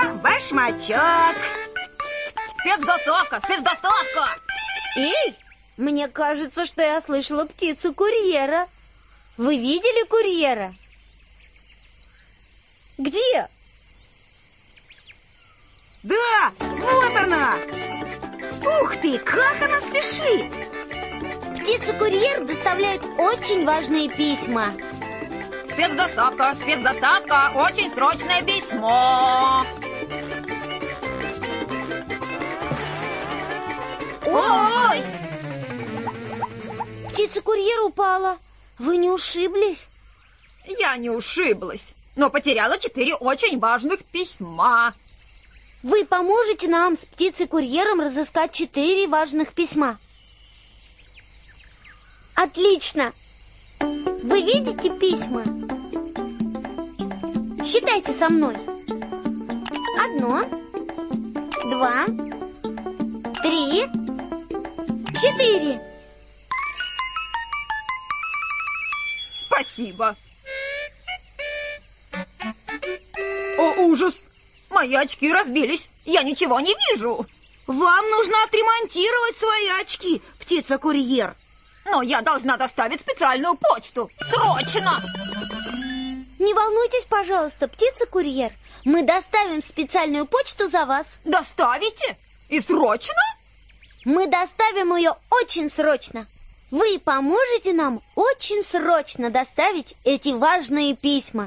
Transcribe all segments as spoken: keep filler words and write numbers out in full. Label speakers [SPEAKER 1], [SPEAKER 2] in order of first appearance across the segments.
[SPEAKER 1] башмачок.
[SPEAKER 2] Спецдоставка, спецдоставка.
[SPEAKER 3] Эй, мне кажется, что я слышала птицу-курьера. Вы видели курьера? Где?
[SPEAKER 1] Да, вот она. Ух ты, как она спешит.
[SPEAKER 3] Птица-курьер доставляет очень важные письма.
[SPEAKER 2] Спецдоставка, спецдоставка, очень срочное письмо.
[SPEAKER 1] Ой!
[SPEAKER 3] Птица-курьер упала. Вы не ушиблись?
[SPEAKER 2] Я не ушиблась, но потеряла четыре очень важных письма.
[SPEAKER 3] Вы поможете нам с птицей-курьером разыскать четыре важных письма? Отлично! Вы видите письма? Считайте со мной. Одно, два, три, четыре.
[SPEAKER 2] Спасибо. О, ужас! Мои очки разбились. Я ничего не вижу.
[SPEAKER 1] Вам нужно отремонтировать свои очки, птица-курьер.
[SPEAKER 2] Но я должна доставить специальную почту. Срочно!
[SPEAKER 3] Не волнуйтесь, пожалуйста, птица-курьер. Мы доставим специальную почту за вас.
[SPEAKER 2] Доставите? И срочно?
[SPEAKER 3] Мы доставим ее очень срочно. Вы поможете нам очень срочно доставить эти важные письма.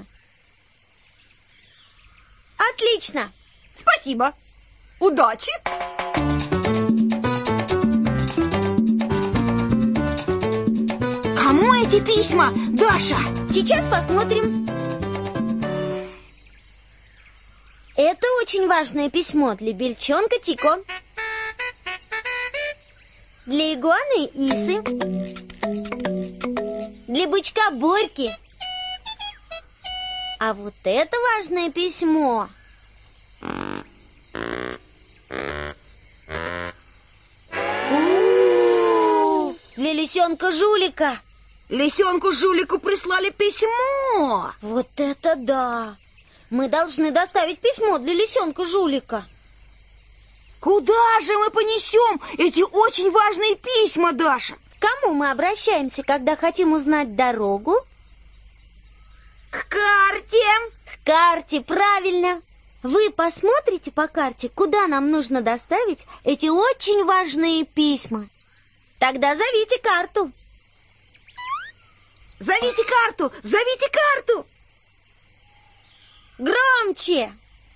[SPEAKER 3] Отлично!
[SPEAKER 2] Спасибо! Удачи!
[SPEAKER 1] Кому эти письма, Даша?
[SPEAKER 3] Сейчас посмотрим. Это очень важное письмо для бельчонка Тико, для игуаны Исы, для бычка Борьки. А вот это важное письмо У-у-у, для лисенка Жулика.
[SPEAKER 1] Лисенку Жулику прислали письмо.
[SPEAKER 3] Вот это да! Мы должны доставить письмо для лисенка Жулика.
[SPEAKER 1] Куда же мы понесем эти очень важные письма, Даша?
[SPEAKER 3] К кому мы обращаемся, когда хотим узнать дорогу?
[SPEAKER 1] К карте.
[SPEAKER 3] К карте, правильно. Вы посмотрите по карте, куда нам нужно доставить эти очень важные письма. Тогда зовите карту.
[SPEAKER 1] Зовите карту, зовите карту.
[SPEAKER 3] Громче.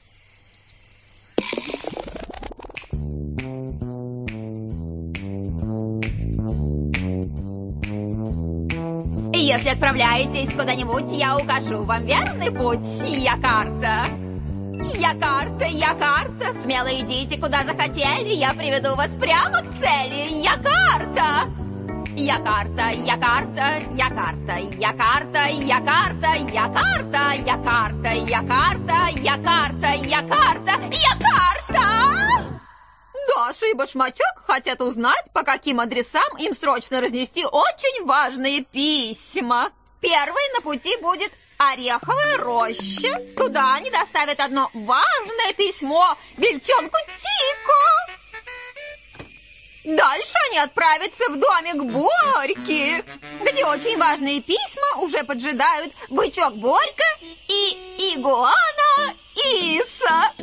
[SPEAKER 2] Если отправляетесь куда-нибудь, я укажу вам верный путь. Я карта. Я карта, я карта. Смело идите, куда захотели. Я приведу вас прямо к цели. Я карта. Я карта, я карта, я карта, я карта, я карта, я карта, я карта, я карта, я карта, я карта, я карта. Даша и Башмачок хотят узнать, по каким адресам им срочно разнести очень важные письма. Первый на пути будет Ореховая роща. Туда они доставят одно важное письмо бельчонку Тико. Дальше они отправятся в домик Борьки, где очень важные письма уже поджидают бычок Борька и игуана Иса.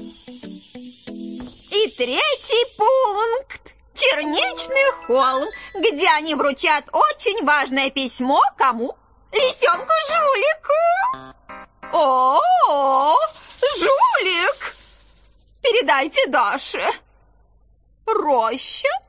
[SPEAKER 2] И третий пункт – Черничный холм, где они вручат очень важное письмо кому? Лисенку Жулику. О, Жулик! Передайте Даше. Роща,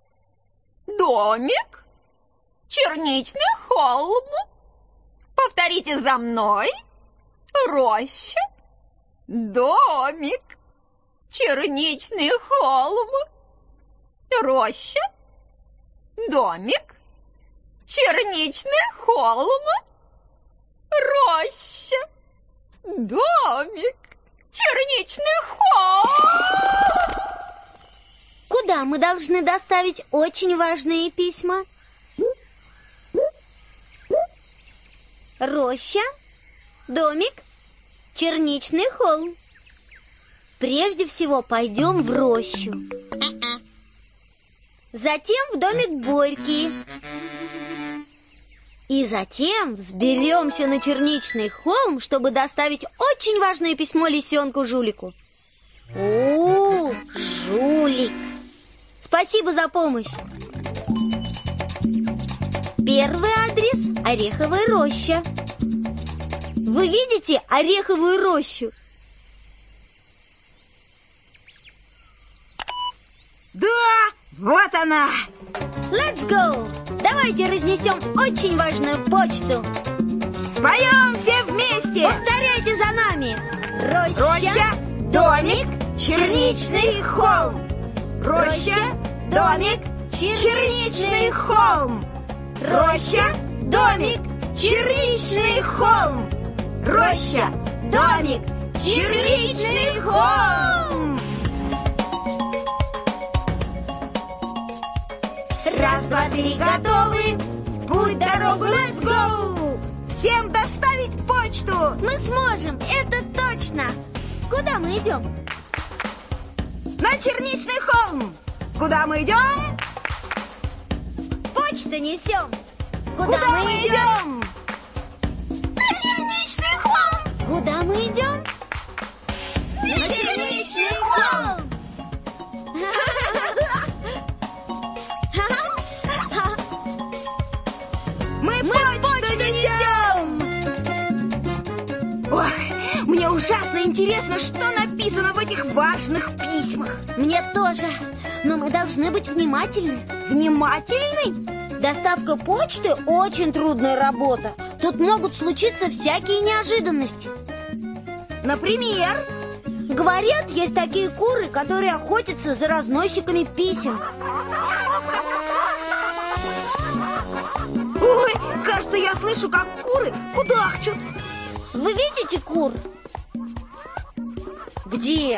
[SPEAKER 2] домик, черничный холм. Повторите за мной. Роща, домик, черничный холм. Роща, домик, черничный холм. Роща, домик, черничный холм.
[SPEAKER 3] Куда мы должны доставить очень важные письма? Роща, домик, черничный холм. Прежде всего пойдем в рощу. Затем в домик Борьки. И затем взберемся на черничный холм, чтобы доставить очень важное письмо лисенку Жулику. О, Жулик! Спасибо за помощь. Первый адрес – Ореховая роща. Вы видите ореховую рощу?
[SPEAKER 1] Да, вот она!
[SPEAKER 3] Let's go! Давайте разнесем очень важную почту.
[SPEAKER 1] Споем все вместе!
[SPEAKER 3] Повторяйте за нами. Роща,
[SPEAKER 1] Роща, домик, черничный холм. Роща, домик, черничный холм. Роща, домик, черничный холм. Роща, домик, черничный холм. Раз, два, три, готовы? В путь, дорогу, let's go! Всем доставить почту!
[SPEAKER 3] Мы сможем, это точно! Куда мы идем?
[SPEAKER 1] На черничный холм! Куда мы идем?
[SPEAKER 3] Почту несем! Куда,
[SPEAKER 1] Куда
[SPEAKER 3] мы,
[SPEAKER 1] мы
[SPEAKER 3] идем?
[SPEAKER 1] идем? На черничный холм!
[SPEAKER 3] Куда мы идем?
[SPEAKER 1] На черничный холм! Мы,
[SPEAKER 3] Мы
[SPEAKER 1] почту
[SPEAKER 3] почту
[SPEAKER 1] несем! Ой, мне ужасно интересно, что написано в этих важных письмах.
[SPEAKER 3] Мне тоже, но мы должны быть внимательны.
[SPEAKER 1] Внимательный?
[SPEAKER 3] Доставка почты очень трудная работа. Тут могут случиться всякие неожиданности.
[SPEAKER 1] Например?
[SPEAKER 3] Говорят, есть такие куры, которые охотятся за разносчиками писем.
[SPEAKER 1] Ой, кажется, я слышу, как куры кудахчут.
[SPEAKER 3] Вы видите кур?
[SPEAKER 1] Где?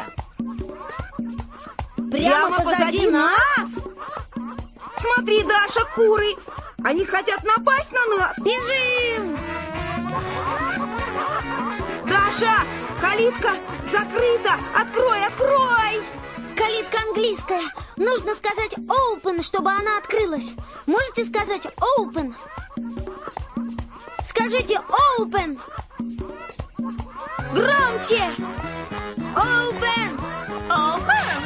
[SPEAKER 3] Прямо, позади нас?
[SPEAKER 1] Смотри, Даша, куры. Они хотят напасть на нас.
[SPEAKER 3] Бежим!
[SPEAKER 1] Даша, калитка закрыта. Открой, открой.
[SPEAKER 3] Калитка английская. Нужно сказать open, чтобы она открылась. Можете сказать open? Скажите open. Громче. Open.
[SPEAKER 2] Open!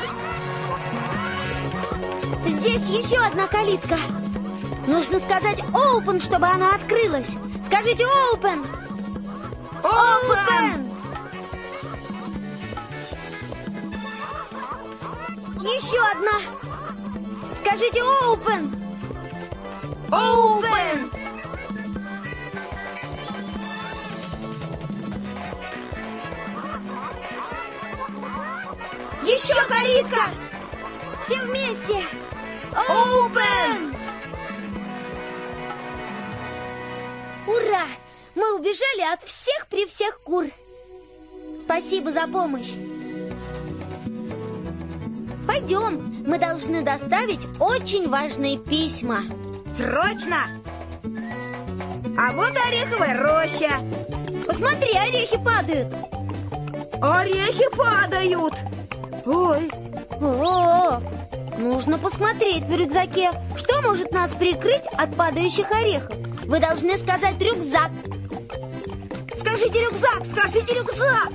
[SPEAKER 3] Здесь еще одна калитка. Нужно сказать open, чтобы она открылась. Скажите open.
[SPEAKER 1] Open.
[SPEAKER 3] Еще одна. Скажите open.
[SPEAKER 1] Open. Еще калитка.
[SPEAKER 3] Все вместе.
[SPEAKER 1] Open.
[SPEAKER 3] Ура! Мы убежали от всех при всех кур. Спасибо за помощь. Пойдем, мы должны доставить очень важные письма.
[SPEAKER 1] Срочно. А вот ореховая роща.
[SPEAKER 3] Посмотри, орехи падают.
[SPEAKER 1] Орехи падают. Ой,
[SPEAKER 3] О, нужно посмотреть в рюкзаке, что может нас прикрыть от падающих орехов. Вы должны сказать рюкзак.
[SPEAKER 1] скажите рюкзак, скажите рюкзак.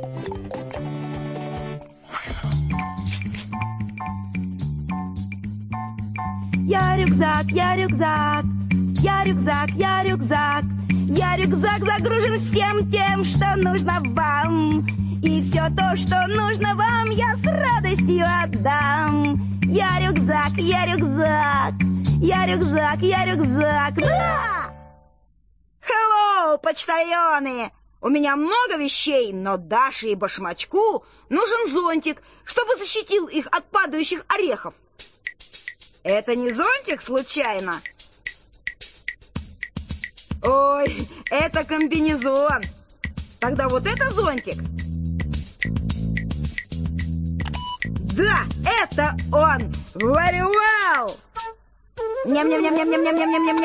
[SPEAKER 4] Я рюкзак, я рюкзак, я рюкзак, я рюкзак. Я рюкзак загружен всем тем, что нужно вам. И все то, что нужно вам, я с радостью отдам. Я рюкзак, я рюкзак, я рюкзак, я рюкзак. Да!
[SPEAKER 1] Hello, почтальоны! У меня много вещей, но Даше и Башмачку нужен зонтик, чтобы защитил их от падающих орехов. Это не зонтик случайно? Ой, это комбинезон. Тогда вот это зонтик. Да, это он. Very well.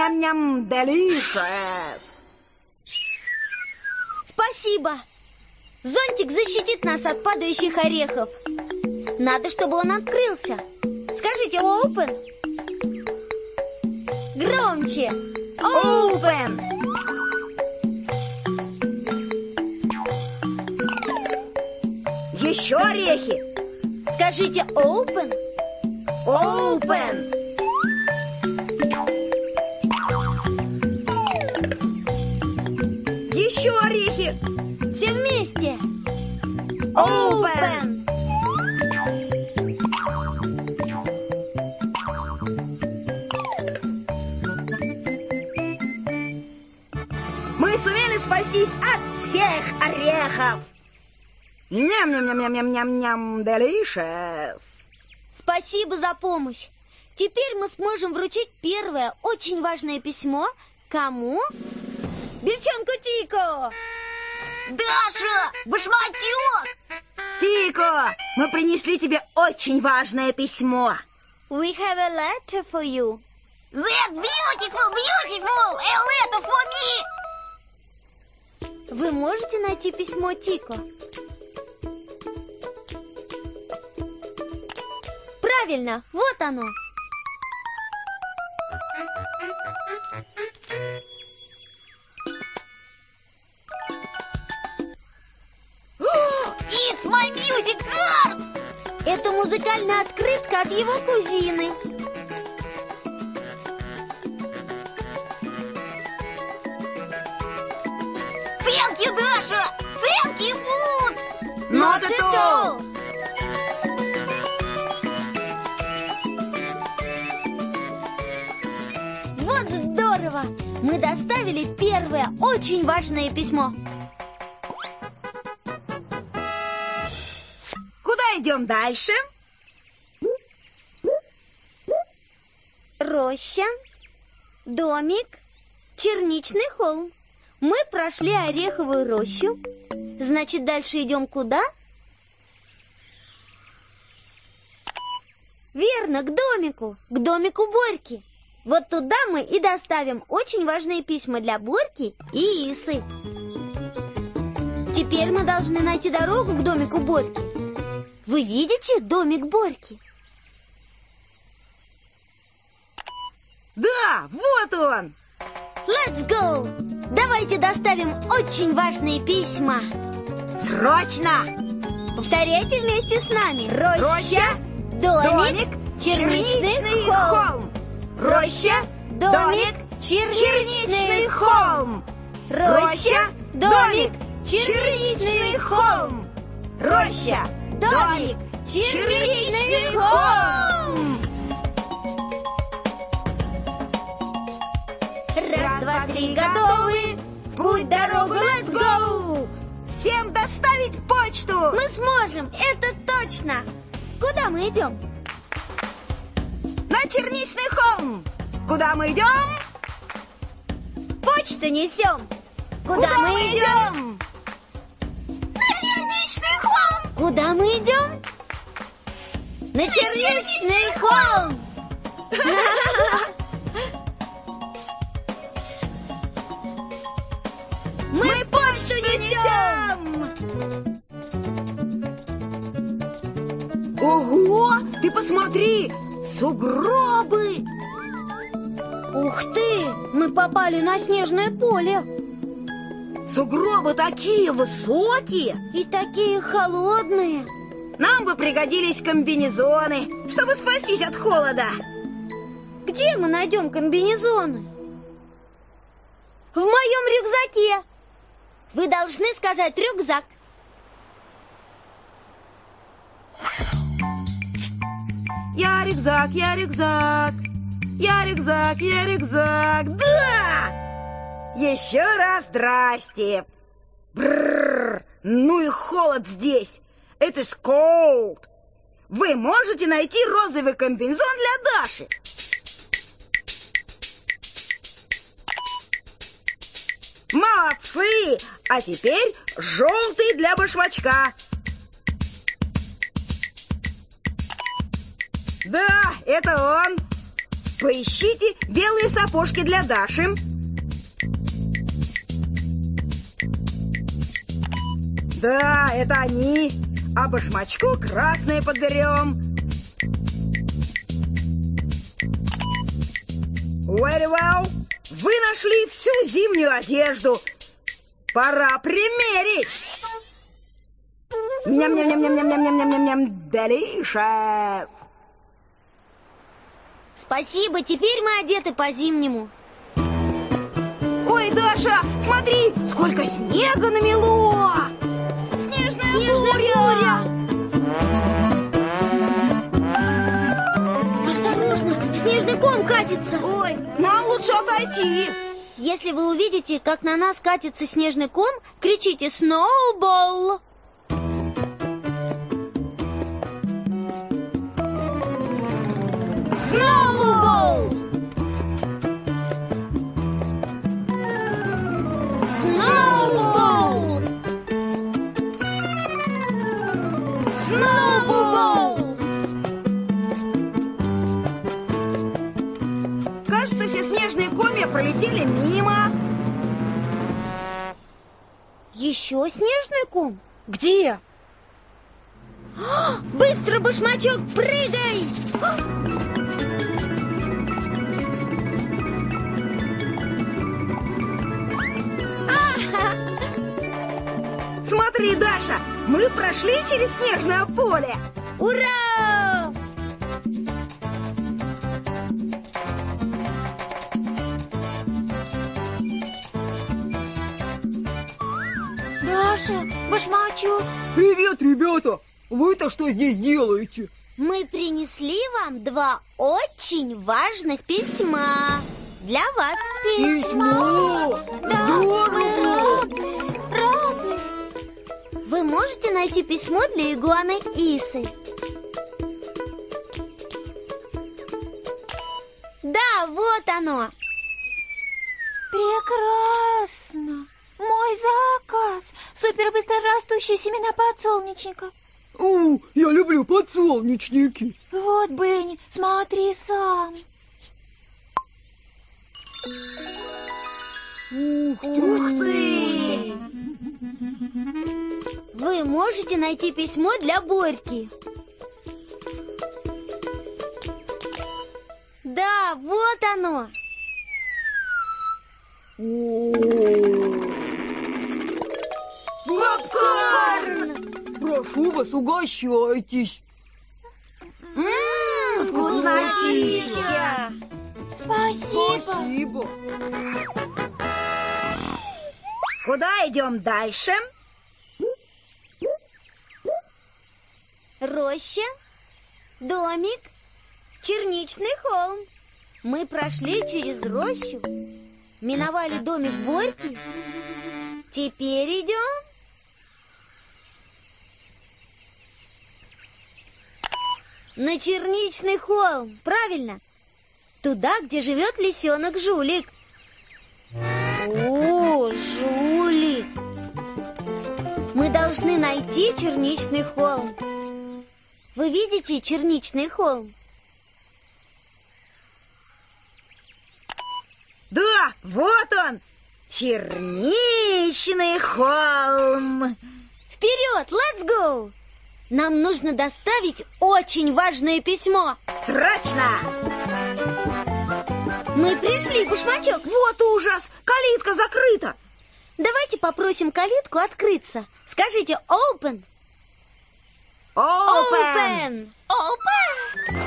[SPEAKER 1] Ням-ням-ням-ням-ням-ням-ням-ням-ням-ням. Delicious.
[SPEAKER 3] Спасибо. Зонтик защитит нас от падающих орехов. Надо, чтобы он открылся. Скажите open. Громче. Open.
[SPEAKER 1] Еще орехи.
[SPEAKER 3] Скажите open.
[SPEAKER 1] Open. Еще орехи.
[SPEAKER 3] Все вместе.
[SPEAKER 1] Open. Мы сумели спастись от всех орехов. Ням-ням-ням-ням-ням-ням, delicious.
[SPEAKER 3] Спасибо за помощь. Теперь мы сможем вручить первое очень важное письмо. Кому? Бельчонку Тико.
[SPEAKER 1] Даша, башмачок! Тико, мы принесли тебе очень важное письмо.
[SPEAKER 3] We have a letter for you.
[SPEAKER 1] That beautiful, beautiful, a letter for me.
[SPEAKER 3] Вы можете найти письмо Тико? Правильно, вот оно.
[SPEAKER 1] It's my music card!
[SPEAKER 3] Это музыкальная открытка от его кузины.
[SPEAKER 1] Thank you, Даша! Thank you, food!
[SPEAKER 3] Not at all. Вот здорово! Мы доставили первое очень важное письмо.
[SPEAKER 1] Куда идем дальше?
[SPEAKER 3] Роща, домик, черничный холм. Мы прошли ореховую рощу. Значит, дальше идем куда? Верно, к домику, к домику Борьки. Вот туда мы и доставим очень важные письма для Борьки и Исы. Теперь мы должны найти дорогу к домику Борьки. Вы видите домик Борьки?
[SPEAKER 1] Да, вот он!
[SPEAKER 3] Let's go! Давайте доставим очень важные письма.
[SPEAKER 1] Срочно!
[SPEAKER 3] Повторяйте вместе с нами. Роща,
[SPEAKER 1] Роща,
[SPEAKER 3] домик,
[SPEAKER 1] домик,
[SPEAKER 3] черничный
[SPEAKER 1] черничный
[SPEAKER 3] холм.
[SPEAKER 1] холм. Роща,
[SPEAKER 3] домик,
[SPEAKER 1] черничный холм.
[SPEAKER 3] Роща, домик, черничный холм.
[SPEAKER 1] Роща, домик, черничный холм.
[SPEAKER 3] Раз, два, три, готовы.
[SPEAKER 1] В путь, дорогу, let's go! Всем доставить почту!
[SPEAKER 3] Мы сможем, это точно. Куда мы идем?
[SPEAKER 1] На черничный холм! Куда мы идем?
[SPEAKER 3] Почту несем. Куда,
[SPEAKER 1] Куда
[SPEAKER 3] мы
[SPEAKER 1] мы
[SPEAKER 3] идем?
[SPEAKER 1] идем? На черничный холм!
[SPEAKER 3] Куда мы идем? На черничный холм. Мы почту несем.
[SPEAKER 1] Ого! Ты посмотри! Сугробы!
[SPEAKER 3] Ух ты! Мы попали на снежное поле.
[SPEAKER 1] Сугробы такие высокие!
[SPEAKER 3] И такие холодные.
[SPEAKER 1] Нам бы пригодились комбинезоны, чтобы спастись от холода.
[SPEAKER 3] Где мы найдем комбинезоны? В моем рюкзаке. Вы должны сказать рюкзак.
[SPEAKER 1] Я рюкзак, я рюкзак, я рюкзак, я рюкзак. Да! Еще раз здрасте. Бррр, ну и холод здесь. Это is cold. Вы можете найти розовый комбинезон для Даши? Молодцы! А теперь желтый для башмачка. Да, это он. Поищите белые сапожки для Даши. Да, это они. А башмачку красное подберем. Very well. Вы нашли всю зимнюю одежду. Пора примерить. Ням-ням-ням-ням-ням-ням-ням-ням-ням. Delicious.
[SPEAKER 3] Спасибо, теперь мы одеты по-зимнему.
[SPEAKER 1] Ой, Даша, смотри, сколько снега намело!
[SPEAKER 3] Снежная, Снежная буря! Осторожно, снежный ком катится.
[SPEAKER 1] Ой, нам лучше отойти.
[SPEAKER 3] Если вы увидите, как на нас катится снежный ком, кричите «Сноубол!». Сноубол! Сноубол! Сноубол!
[SPEAKER 1] Кажется, все снежные комья пролетели мимо.
[SPEAKER 3] Еще снежный ком? Где? Быстро, башмачок, прыгай!
[SPEAKER 1] Смотри, Даша, мы прошли через снежное поле.
[SPEAKER 3] Ура! Даша, башмачок.
[SPEAKER 5] Привет, ребята! Вы-то что здесь делаете?
[SPEAKER 3] Мы принесли вам два очень важных письма. Для вас.
[SPEAKER 5] Письмо!
[SPEAKER 3] Да,
[SPEAKER 5] Здорово!
[SPEAKER 3] мы рады, рады. Вы можете найти письмо для игуаны Исы? Да, вот оно.
[SPEAKER 2] Прекрасно. Мой заказ. Супербыстро растущие семена подсолнечника.
[SPEAKER 5] О, я люблю подсолнечники.
[SPEAKER 2] Вот, Бенни, смотри сам.
[SPEAKER 5] Ух ты!
[SPEAKER 3] Ух ты! Вы можете найти письмо для Борьки? Да, вот оно.
[SPEAKER 1] Попкорн!
[SPEAKER 5] Прошу вас, угощайтесь.
[SPEAKER 3] Ммм, вкуснотища!
[SPEAKER 2] Спасибо.
[SPEAKER 5] Спасибо.
[SPEAKER 1] Куда идем дальше?
[SPEAKER 3] Роща, домик, черничный холм. Мы прошли через рощу, миновали домик Борьки. Теперь идем на черничный холм. Правильно. Туда, где живет лисенок Жулик. О, Жулик! Мы должны найти черничный холм. Вы видите черничный холм?
[SPEAKER 1] Да, вот он, черничный холм.
[SPEAKER 3] Вперед, let's go! Нам нужно доставить очень важное письмо.
[SPEAKER 1] Срочно!
[SPEAKER 3] Мы пришли, башмачок.
[SPEAKER 1] Вот ужас, калитка закрыта.
[SPEAKER 3] Давайте попросим калитку открыться. Скажите open.
[SPEAKER 1] Open.
[SPEAKER 3] Open.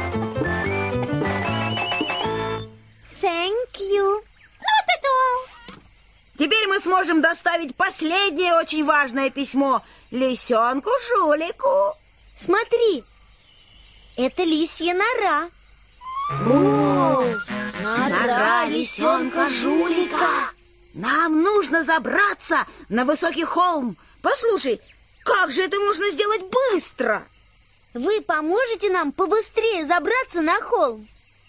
[SPEAKER 3] Thank you.
[SPEAKER 2] Not at all.
[SPEAKER 1] Теперь мы сможем доставить последнее очень важное письмо лисенку Жулику.
[SPEAKER 3] Смотри, это лисья нора.
[SPEAKER 1] О,
[SPEAKER 3] нора
[SPEAKER 1] лисенка Жулика. Нам нужно забраться на высокий холм. Послушай, как же это можно сделать быстро?
[SPEAKER 3] Вы поможете нам побыстрее забраться на холм?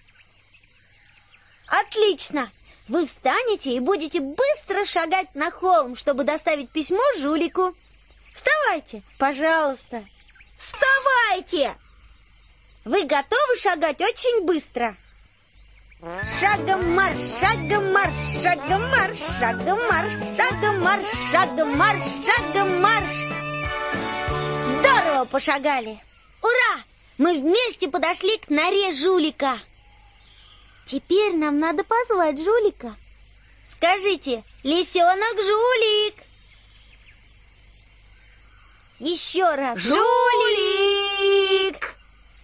[SPEAKER 3] Отлично! Вы встанете и будете быстро шагать на холм, чтобы доставить письмо Жулику. Вставайте, пожалуйста.
[SPEAKER 1] Вставайте!
[SPEAKER 3] Вы готовы шагать очень быстро? Шагом марш, шагом марш, шагом марш, шагом марш, шагом марш, шагом марш, шагом марш. Здорово пошагали! Ура! Мы вместе подошли к норе жулика. Теперь нам надо позвать жулика. Скажите: лисенок Жулик! Еще раз.
[SPEAKER 1] Жулик!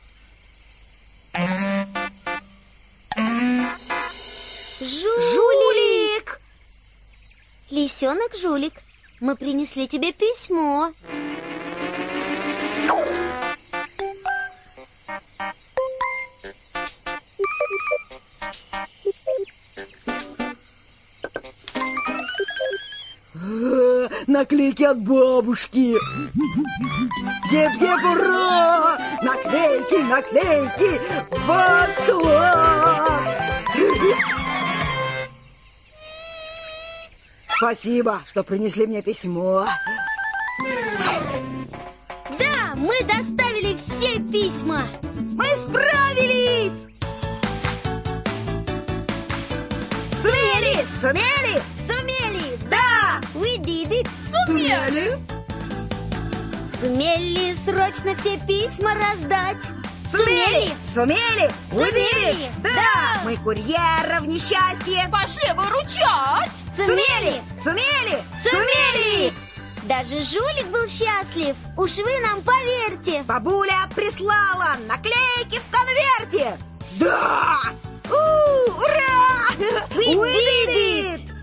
[SPEAKER 1] Жулик!
[SPEAKER 3] Лисенок Жулик, мы принесли тебе письмо.
[SPEAKER 5] Наклейки от бабушки.
[SPEAKER 1] Геп-геп, ура! Наклейки, наклейки! Вот-вот! Спасибо, что принесли мне письмо.
[SPEAKER 3] Да, мы доставили все письма.
[SPEAKER 1] Мы справились! Сумели! Сумели!
[SPEAKER 3] Сумели!
[SPEAKER 1] Да!
[SPEAKER 3] We did it!
[SPEAKER 1] Сумели!
[SPEAKER 3] Сумели срочно все письма раздать.
[SPEAKER 1] Сумели! Сумели!
[SPEAKER 3] Сумели!
[SPEAKER 1] Да!
[SPEAKER 3] Да!
[SPEAKER 1] Мы курьеры в несчастье!
[SPEAKER 2] Пошли выручать!
[SPEAKER 1] Сумели! Сумели!
[SPEAKER 3] Сумели! Даже жулик был счастлив. Уж вы нам поверьте.
[SPEAKER 1] Бабуля прислала наклейки в конверте! Да! У, ура!
[SPEAKER 3] We
[SPEAKER 1] We
[SPEAKER 3] did
[SPEAKER 1] did it!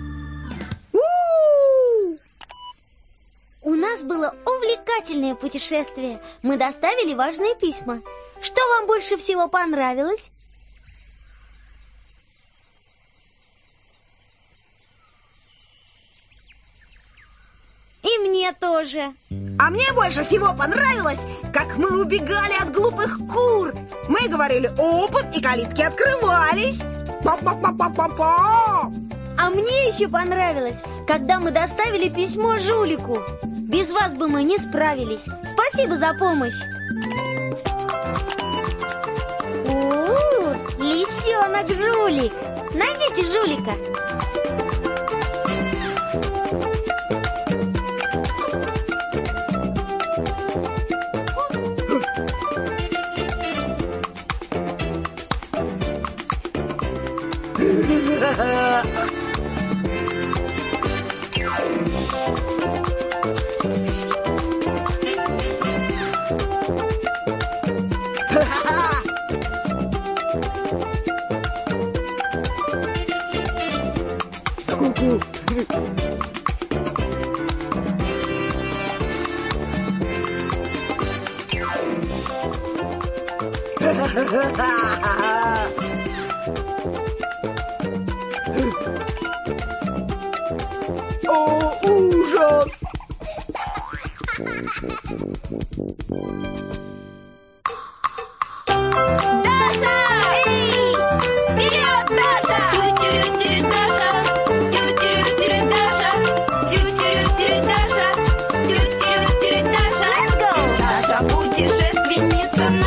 [SPEAKER 1] У!
[SPEAKER 3] У нас было увлекательное путешествие. Мы доставили важные письма. Что вам больше всего понравилось? И мне тоже.
[SPEAKER 1] А мне больше всего понравилось, как мы убегали от глупых кур. Мы говорили «опыт», и калитки открывались. Па-па-па-па-па-па.
[SPEAKER 3] А мне еще понравилось, когда мы доставили письмо жулику. Без вас бы мы не справились. Спасибо за помощь. У-у-у, лисенок Жулик. Найдите жулика.
[SPEAKER 5] Ку-ку.
[SPEAKER 1] О, ужас!
[SPEAKER 2] Даша! Эй! Вперед, Даша! Тю-тю-рю-тю-рю, Даша! Тю-тю-рю-тю-рю, Даша! Тю-тю-рю-тю-рю, Даша! Тю-тю-рю-тю-рю, Даша!
[SPEAKER 3] Let's go!
[SPEAKER 2] Даша путешественница